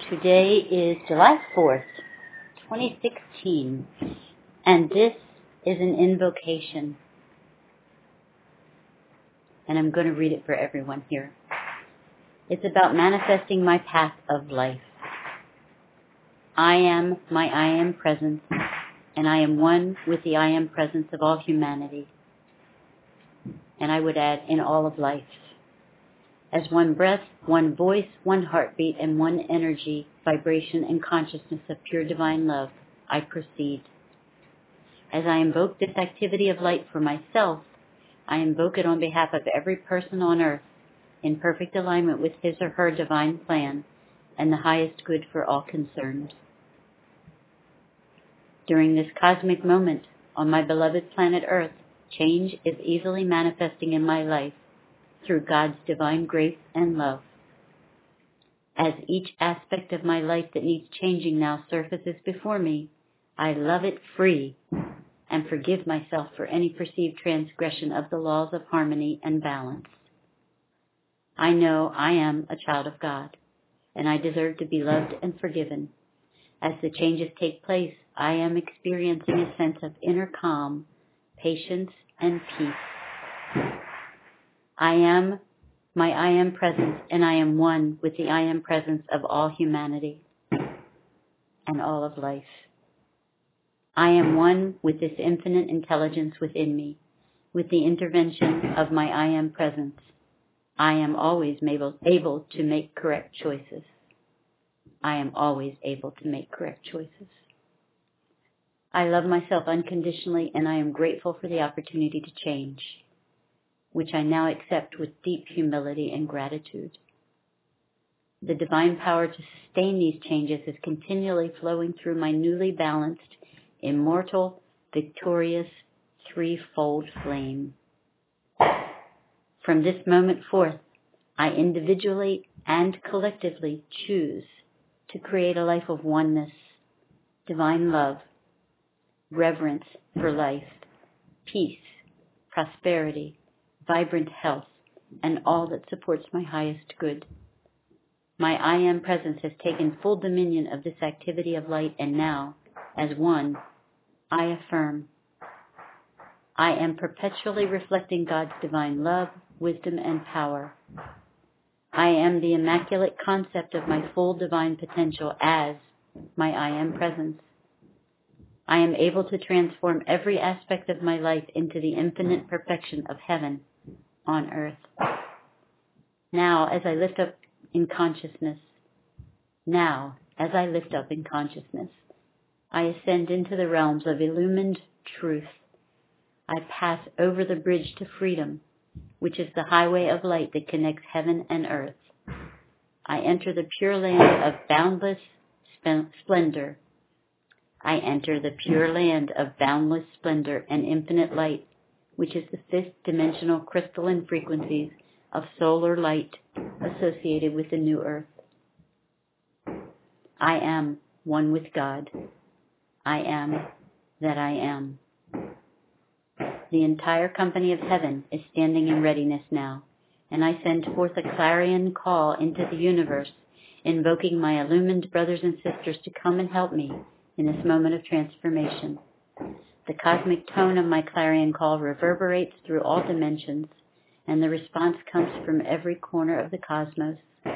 Today is July 4th, 2016, and this is an invocation, and I'm going to read it for everyone here. It's about manifesting my path of life. I am my I am presence, and I am one with the I am presence of all humanity, and I would add in all of life. As one breath, one voice, one heartbeat, and one energy, vibration, and consciousness of pure divine love, I proceed. As I invoke this activity of light for myself, I invoke it on behalf of every person on earth, in perfect alignment with his or her divine plan and the highest good for all concerned. During this cosmic moment on my beloved planet Earth, change is easily manifesting in my life through God's divine grace and love. As each aspect of my life that needs changing now surfaces before me, I love it free and forgive myself for any perceived transgression of the laws of harmony and balance. I know I am a child of God, and I deserve to be loved and forgiven. As the changes take place, I am experiencing a sense of inner calm, patience, and peace. I am my I am presence, and I am one with the I am presence of all humanity and all of life. I am one with this infinite intelligence within me. With the intervention of my I am presence, I am always able to make correct choices. I am always able to make correct choices. I love myself unconditionally, and I am grateful for the opportunity to change, which I now accept with deep humility and gratitude. The divine power to sustain these changes is continually flowing through my newly balanced, immortal, victorious, threefold flame. From this moment forth, I individually and collectively choose to create a life of oneness, divine love, reverence for life, peace, prosperity, vibrant health, and all that supports my highest good. My I am presence has taken full dominion of this activity of light, and now, as one, I affirm, I am perpetually reflecting God's divine love, wisdom, and power. I am the immaculate concept of my full divine potential as my I am presence. I am able to transform every aspect of my life into the infinite perfection of heaven on earth. Now, as I lift up in consciousness, I ascend into the realms of illumined truth. I pass over the bridge to freedom, which is the highway of light that connects heaven and earth. I enter the pure land of boundless splendor. I enter the pure land of boundless splendor and infinite light, which is the fifth dimensional crystalline frequencies of solar light associated with the new earth. I am one with God. I am that I am. The entire company of heaven is standing in readiness now, and I send forth a clarion call into the universe, invoking my illumined brothers and sisters to come and help me in this moment of transformation. The cosmic tone of my clarion call reverberates through all dimensions, and the response comes from every corner of the cosmos.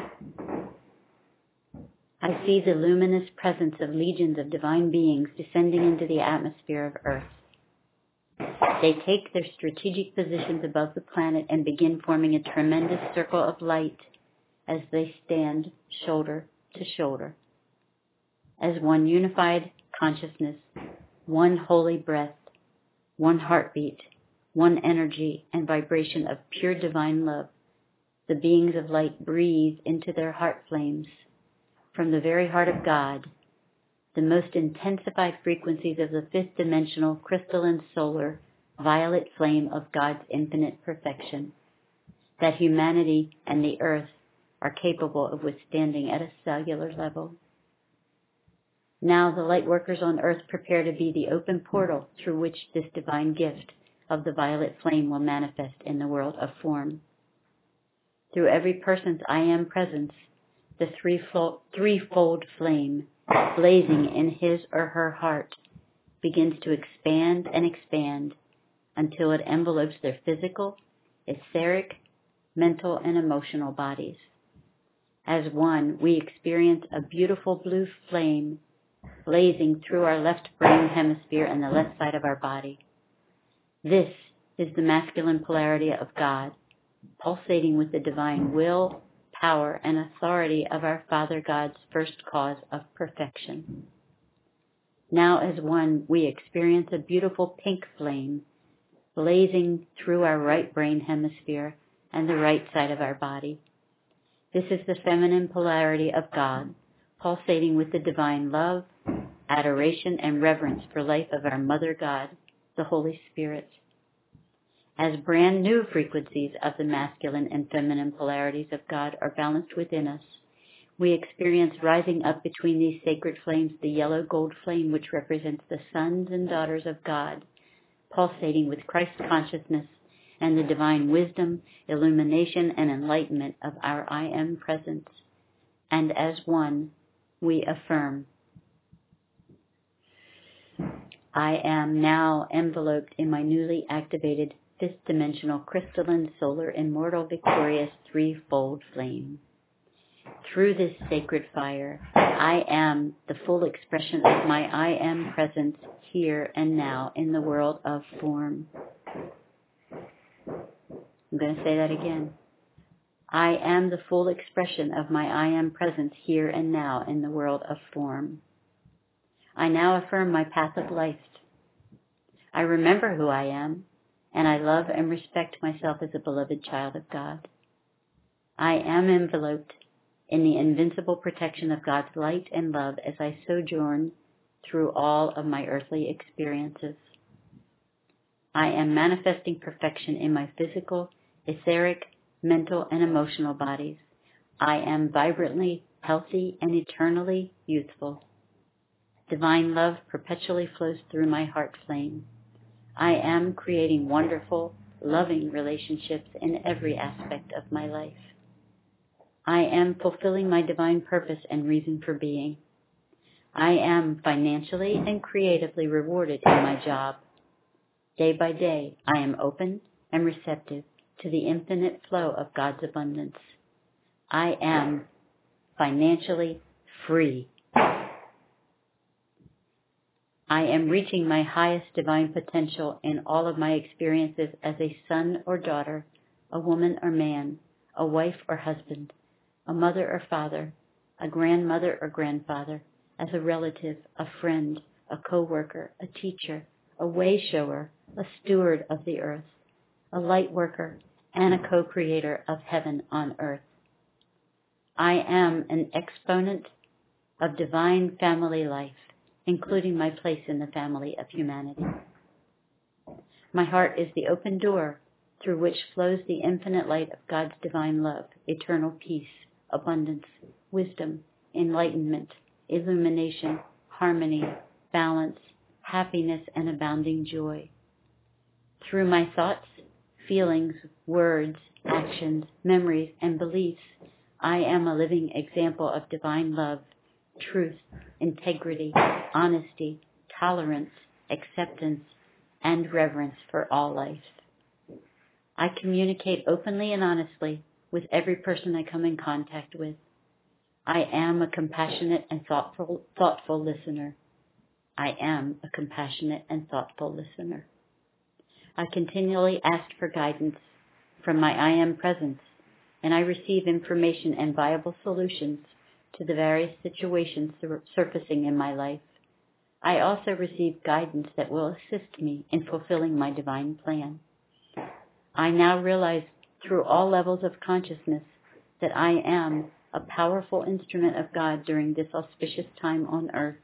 I see the luminous presence of legions of divine beings descending into the atmosphere of Earth. They take their strategic positions above the planet and begin forming a tremendous circle of light as they stand shoulder to shoulder. As one unified consciousness, one holy breath, one heartbeat, one energy and vibration of pure divine love, the beings of light breathe into their heart flames. From the very heart of God, the most intensified frequencies of the fifth dimensional crystalline solar violet flame of God's infinite perfection, that humanity and the earth are capable of withstanding at a cellular level. Now the light workers on earth prepare to be the open portal through which this divine gift of the violet flame will manifest in the world of form. Through every person's I am presence, the threefold flame blazing in his or her heart begins to expand and expand until it envelopes their physical, etheric, mental, and emotional bodies. As one, we experience a beautiful blue flame blazing through our left brain hemisphere and the left side of our body. This is the masculine polarity of God, pulsating with the divine will, power, and authority of our Father God's first cause of perfection. Now as one, we experience a beautiful pink flame blazing through our right brain hemisphere and the right side of our body. This is the feminine polarity of God, pulsating with the divine love, adoration, and reverence for life of our Mother God, the Holy Spirit. As brand new frequencies of the masculine and feminine polarities of God are balanced within us, we experience rising up between these sacred flames the yellow gold flame which represents the sons and daughters of God, pulsating with Christ consciousness and the divine wisdom, illumination, and enlightenment of our I Am presence. And as one, we affirm, I am now enveloped in my newly activated fifth dimensional crystalline solar immortal victorious threefold flame. Through this sacred fire, I am the full expression of my I Am presence here and now in the world of form. I'm going to say that again. I am the full expression of my I Am presence here and now in the world of form. I now affirm my path of life. I remember who I am, and I love and respect myself as a beloved child of God. I am enveloped in the invincible protection of God's light and love as I sojourn through all of my earthly experiences. I am manifesting perfection in my physical, etheric, mental, and emotional bodies. I am vibrantly healthy and eternally youthful. Divine love perpetually flows through my heart flame. I am creating wonderful, loving relationships in every aspect of my life. I am fulfilling my divine purpose and reason for being. I am financially and creatively rewarded in my job. Day by day, I am open and receptive to the infinite flow of God's abundance. I am financially free. I am reaching my highest divine potential in all of my experiences as a son or daughter, a woman or man, a wife or husband, a mother or father, a grandmother or grandfather, as a relative, a friend, a co-worker, a teacher, a way-shower, a steward of the earth, a light worker, and a co-creator of heaven on earth. I am an exponent of divine family life, including my place in the family of humanity. My heart is the open door through which flows the infinite light of God's divine love, eternal peace, abundance, wisdom, enlightenment, illumination, harmony, balance, happiness, and abounding joy. Through my thoughts, feelings, words, actions, memories, and beliefs, I am a living example of divine love, truth, integrity, honesty, tolerance, acceptance, and reverence for all life. I communicate openly and honestly with every person I come in contact with. I am a compassionate and thoughtful listener. I am a compassionate and thoughtful listener. I continually ask for guidance from my I Am presence, and I receive information and viable solutions to the various situations surfacing in my life. I also receive guidance that will assist me in fulfilling my divine plan. I now realize through all levels of consciousness that I am a powerful instrument of God during this auspicious time on earth.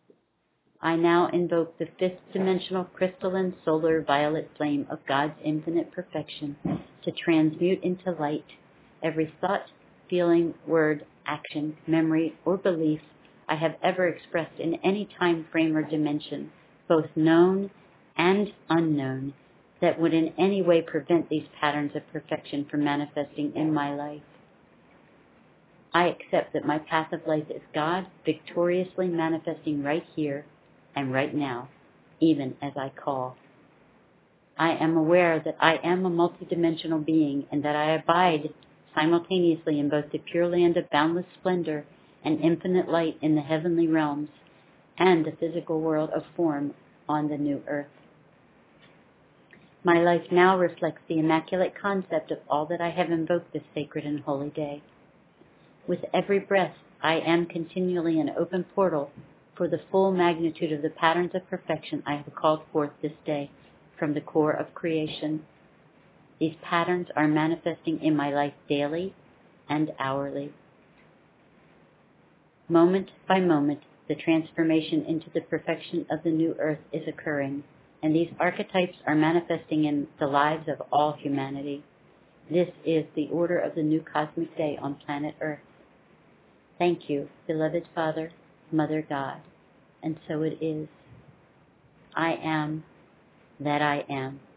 I now invoke the fifth dimensional crystalline solar violet flame of God's infinite perfection to transmute into light every thought, feeling, word, action, memory, or belief I have ever expressed in any time frame or dimension, both known and unknown, that would in any way prevent these patterns of perfection from manifesting in my life. I accept that my path of life is God victoriously manifesting right here and right now, even as I call. I am aware that I am a multidimensional being and that I abide simultaneously in both the pure land of boundless splendor and infinite light in the heavenly realms and the physical world of form on the new earth. My life now reflects the immaculate concept of all that I have invoked this sacred and holy day. With every breath, I am continually an open portal for the full magnitude of the patterns of perfection I have called forth this day from the core of creation. These patterns are manifesting in my life daily and hourly. Moment by moment, the transformation into the perfection of the new earth is occurring, and these archetypes are manifesting in the lives of all humanity. This is the order of the new cosmic day on planet Earth. Thank you, beloved Father, Mother God, and so it is. I am that I am.